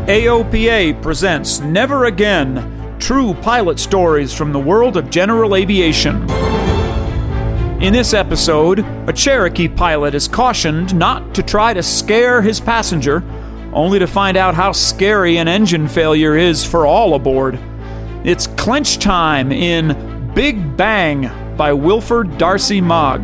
AOPA presents Never Again, true pilot stories from the world of general aviation. In this episode, a Cherokee pilot is cautioned not to try to scare his passenger, only to find out how scary an engine failure is for all aboard. It's clinch time in Big Bang by Wilford Darcy Mogg.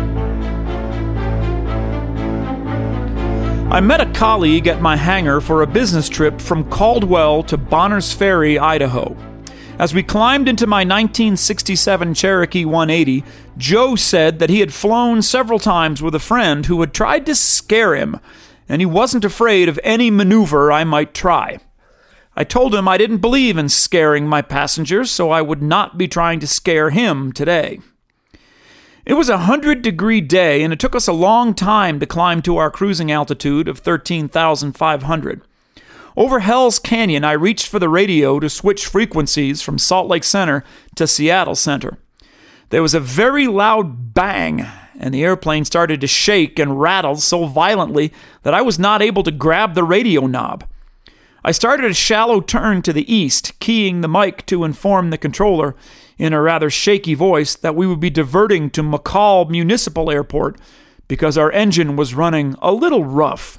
I met a colleague at my hangar for a business trip from Caldwell to Bonners Ferry, Idaho. As we climbed into my 1967 Cherokee 180, Joe said that he had flown several times with a friend who had tried to scare him, and he wasn't afraid of any maneuver I might try. I told him I didn't believe in scaring my passengers, so I would not be trying to scare him today. It was a 100-degree day, and it took us a long time to climb to our cruising altitude of 13,500. Over Hell's Canyon, I reached for the radio to switch frequencies from Salt Lake Center to Seattle Center. There was a very loud bang, and the airplane started to shake and rattle so violently that I was not able to grab the radio knob. I started a shallow turn to the east, keying the mic to inform the controller in a rather shaky voice that we would be diverting to McCall Municipal Airport because our engine was running a little rough.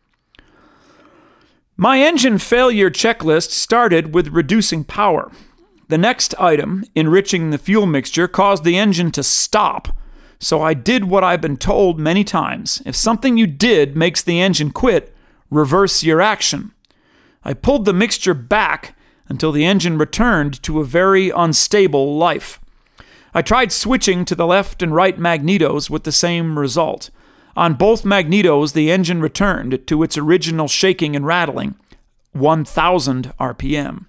My engine failure checklist started with reducing power. The next item, enriching the fuel mixture, caused the engine to stop. So I did what I've been told many times. If something you did makes the engine quit, reverse your action. I pulled the mixture back until the engine returned to a very unstable life. I tried switching to the left and right magnetos with the same result. On both magnetos, the engine returned to its original shaking and rattling, 1,000 RPM.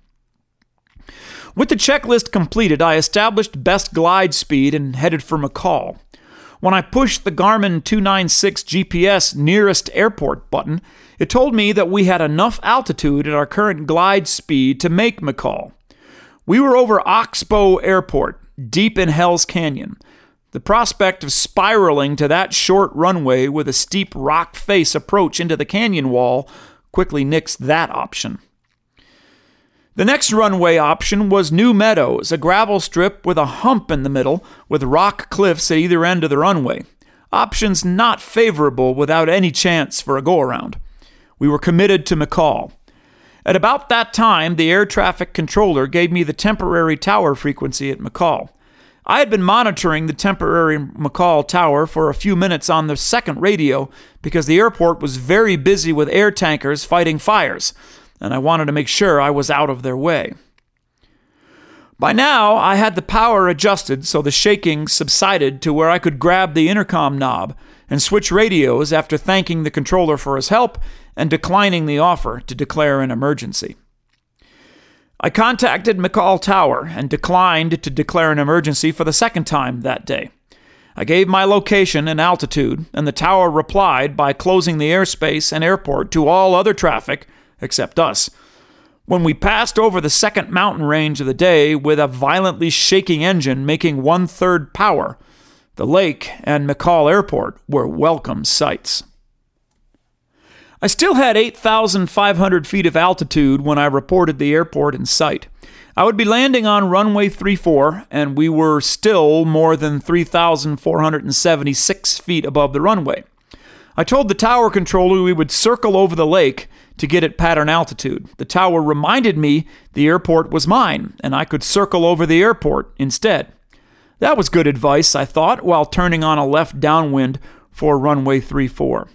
With the checklist completed, I established best glide speed and headed for McCall. When I pushed the Garmin 296 GPS nearest airport button, it told me that we had enough altitude at our current glide speed to make McCall. We were over Oxbow Airport, deep in Hell's Canyon. The prospect of spiraling to that short runway with a steep rock face approach into the canyon wall quickly nixed that option. The next runway option was New Meadows, a gravel strip with a hump in the middle with rock cliffs at either end of the runway. Options not favorable without any chance for a go-around. We were committed to McCall. At about that time, the air traffic controller gave me the temporary tower frequency at McCall. I had been monitoring the temporary McCall tower for a few minutes on the second radio because the airport was very busy with air tankers fighting fires, and I wanted to make sure I was out of their way. By now, I had the power adjusted so the shaking subsided to where I could grab the intercom knob and switch radios after thanking the controller for his help and declining the offer to declare an emergency. I contacted McCall Tower and declined to declare an emergency for the second time that day. I gave my location and altitude, and the tower replied by closing the airspace and airport to all other traffic except us. When we passed over the second mountain range of the day with a violently shaking engine making 1/3 power, the lake and McCall Airport were welcome sights. I still had 8,500 feet of altitude when I reported the airport in sight. I would be landing on runway 34, and we were still more than 3,476 feet above the runway. I told the tower controller we would circle over the lake to get at pattern altitude. The tower reminded me the airport was mine, and I could circle over the airport instead. That was good advice, I thought, while turning on a left downwind for runway 34.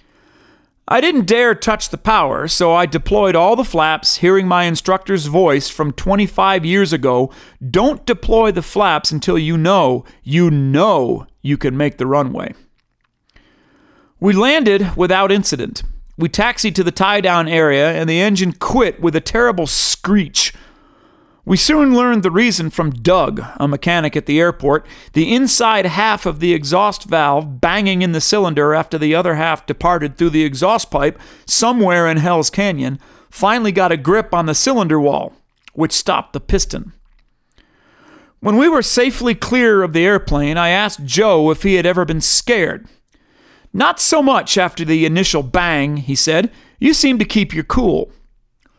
I didn't dare touch the power, so I deployed all the flaps, hearing my instructor's voice from 25 years ago, "Don't deploy the flaps until you know you can make the runway." We landed without incident. We taxied to the tie-down area, and the engine quit with a terrible screech. We soon learned the reason from Doug, a mechanic at the airport. The inside half of the exhaust valve banging in the cylinder after the other half departed through the exhaust pipe somewhere in Hell's Canyon finally got a grip on the cylinder wall, which stopped the piston. When we were safely clear of the airplane, I asked Joe if he had ever been scared. "Not so much after the initial bang," he said. "You seem to keep your cool."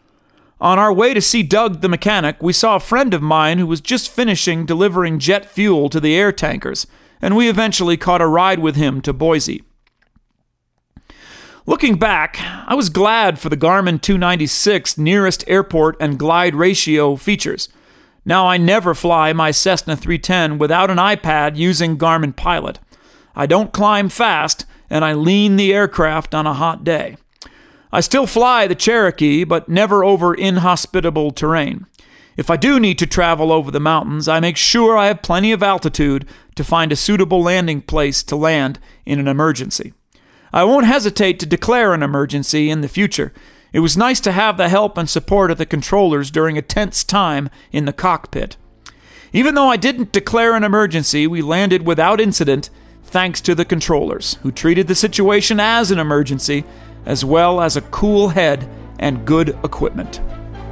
On our way to see Doug the mechanic, we saw a friend of mine who was just finishing delivering jet fuel to the air tankers, and we eventually caught a ride with him to Boise. Looking back, I was glad for the Garmin 296 nearest airport and glide ratio features. Now I never fly my Cessna 310 without an iPad using Garmin Pilot. I don't climb fast, and I lean the aircraft on a hot day. I still fly the Cherokee, but never over inhospitable terrain. If I do need to travel over the mountains, I make sure I have plenty of altitude to find a suitable landing place to land in an emergency. I won't hesitate to declare an emergency in the future. It was nice to have the help and support of the controllers during a tense time in the cockpit. Even though I didn't declare an emergency, we landed without incident thanks to the controllers, who treated the situation as an emergency, as well as a cool head and good equipment.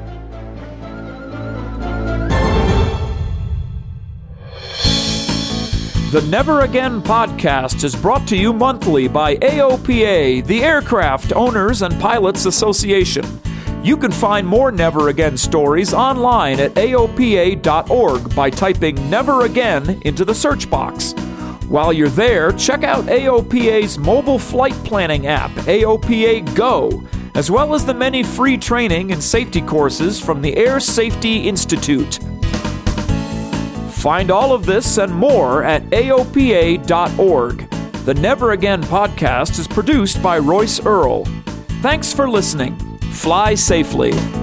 The Never Again podcast is brought to you monthly by AOPA, the Aircraft Owners and Pilots Association. You can find more Never Again stories online at AOPA.org by typing Never Again into the search box. While you're there, check out AOPA's mobile flight planning app, AOPA Go, as well as the many free training and safety courses from the Air Safety Institute. Find all of this and more at AOPA.org. The Never Again podcast is produced by Royce Earl. Thanks for listening. Fly safely.